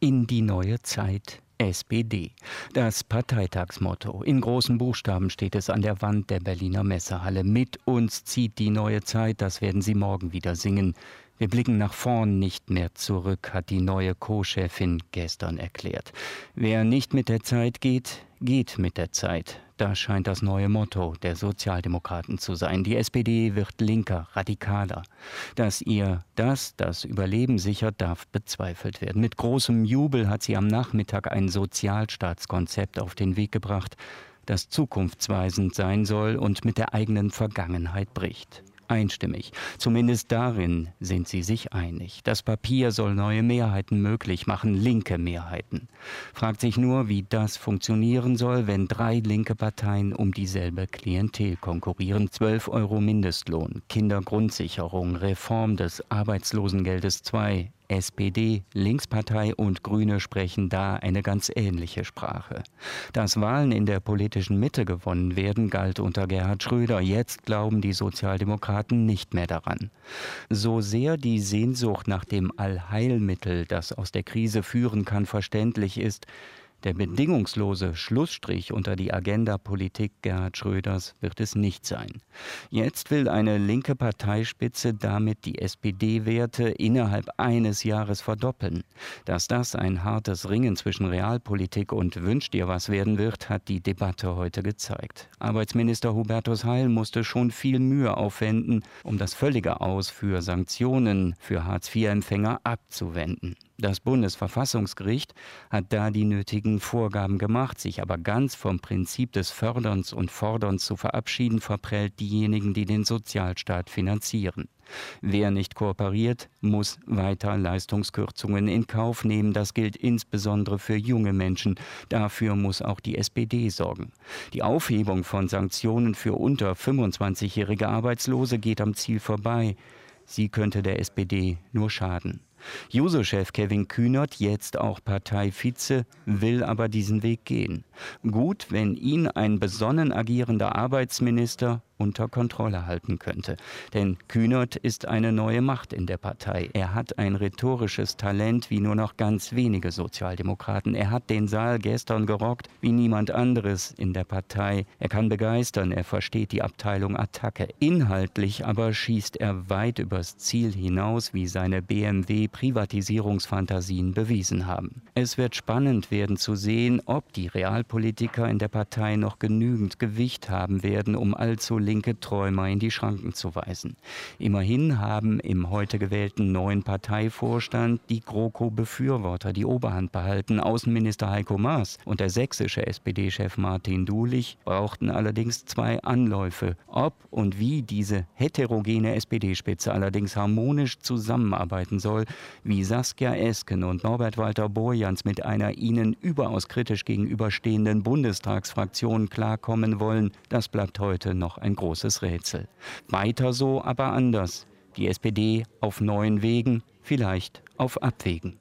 In die neue Zeit SPD. Das Parteitagsmotto. In großen Buchstaben steht es an der Wand der Berliner Messehalle. Mit uns zieht die neue Zeit, das werden sie morgen wieder singen. Wir blicken nach vorn, nicht mehr zurück, hat die neue Co-Chefin gestern erklärt. Wer nicht mit der Zeit geht, geht mit der Zeit. Das scheint das neue Motto der Sozialdemokraten zu sein. Die SPD wird linker, radikaler. Dass ihr das Überleben sichert, darf bezweifelt werden. Mit großem Jubel hat sie am Nachmittag ein Sozialstaatskonzept auf den Weg gebracht, das zukunftsweisend sein soll und mit der eigenen Vergangenheit bricht. Einstimmig. Zumindest darin sind sie sich einig. Das Papier soll neue Mehrheiten möglich machen, linke Mehrheiten. Fragt sich nur, wie das funktionieren soll, wenn 3 linke Parteien um dieselbe Klientel konkurrieren. 12 € Mindestlohn, Kindergrundsicherung, Reform des Arbeitslosengeldes 2. SPD, Linkspartei und Grüne sprechen da eine ganz ähnliche Sprache. Dass Wahlen in der politischen Mitte gewonnen werden, galt unter Gerhard Schröder. Jetzt glauben die Sozialdemokraten nicht mehr daran. So sehr die Sehnsucht nach dem Allheilmittel, das aus der Krise führen kann, verständlich ist, der bedingungslose Schlussstrich unter die Agenda-Politik Gerhard Schröders wird es nicht sein. Jetzt will eine linke Parteispitze damit die SPD-Werte innerhalb eines Jahres verdoppeln. Dass das ein hartes Ringen zwischen Realpolitik und Wünsch dir was werden wird, hat die Debatte heute gezeigt. Arbeitsminister Hubertus Heil musste schon viel Mühe aufwenden, um das völlige Aus für Sanktionen für Hartz-IV-Empfänger abzuwenden. Das Bundesverfassungsgericht hat da die nötigen Vorgaben gemacht, sich aber ganz vom Prinzip des Förderns und Forderns zu verabschieden, verprellt diejenigen, die den Sozialstaat finanzieren. Wer nicht kooperiert, muss weiter Leistungskürzungen in Kauf nehmen. Das gilt insbesondere für junge Menschen. Dafür muss auch die SPD sorgen. Die Aufhebung von Sanktionen für unter 25-jährige Arbeitslose geht am Ziel vorbei. Sie könnte der SPD nur schaden. Juso-Chef Kevin Kühnert, jetzt auch Parteivize, will aber diesen Weg gehen. Gut, wenn ihn ein besonnen agierender Arbeitsminister unter Kontrolle halten könnte. Denn Kühnert ist eine neue Macht in der Partei. Er hat ein rhetorisches Talent wie nur noch ganz wenige Sozialdemokraten. Er hat den Saal gestern gerockt wie niemand anderes in der Partei. Er kann begeistern, er versteht die Abteilung Attacke. Inhaltlich aber schießt er weit übers Ziel hinaus, wie seine BMW-Privatisierungsfantasien bewiesen haben. Es wird spannend werden zu sehen, ob die Realpolitiker in der Partei noch genügend Gewicht haben werden, um allzu linke Träumer in die Schranken zu weisen. Immerhin haben im heute gewählten neuen Parteivorstand die GroKo-Befürworter die Oberhand behalten. Außenminister Heiko Maas und der sächsische SPD-Chef Martin Dulich brauchten allerdings 2 Anläufe. Ob und wie diese heterogene SPD-Spitze allerdings harmonisch zusammenarbeiten soll, wie Saskia Esken und Norbert Walter Borjans mit einer ihnen überaus kritisch gegenüberstehenden Bundestagsfraktion klarkommen wollen, das bleibt heute noch ein großes Rätsel. Weiter so, aber anders. Die SPD auf neuen Wegen, vielleicht auf Abwägen.